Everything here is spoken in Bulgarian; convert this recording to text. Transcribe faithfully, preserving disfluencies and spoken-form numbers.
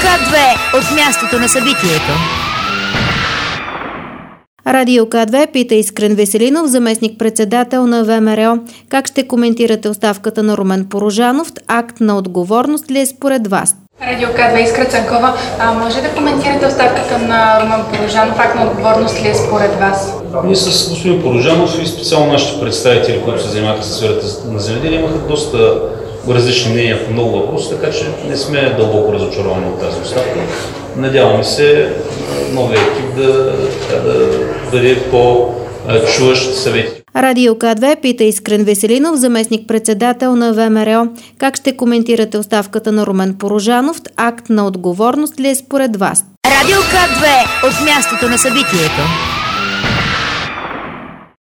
К две от мястото на събитието. Радио К две пита Искрен Веселинов, заместник-председател на ВМРО. Как ще коментирате оставката на Румен Порожанов? Акт на отговорност ли е според вас? Радио К две, Искра Цанкова. А, може да коментирате оставката на Румен Порожанов? Акт на отговорност ли е според вас? Ние с господин Порожанов и специално нашите представители, които се занимаваха с сферата на земеделие, имаха доста различни мнения по много въпроси, така че не сме дълбоко разочаровани от тази оставка. Надяваме се новия екип да, да бъде по-чуващ съвети. Радио К две пита Искрен Веселинов, заместник-председател на ВМРО. Как ще коментирате оставката на Румен Порожанов? Акт на отговорност ли е според вас? Радио К две от мястото на събитието.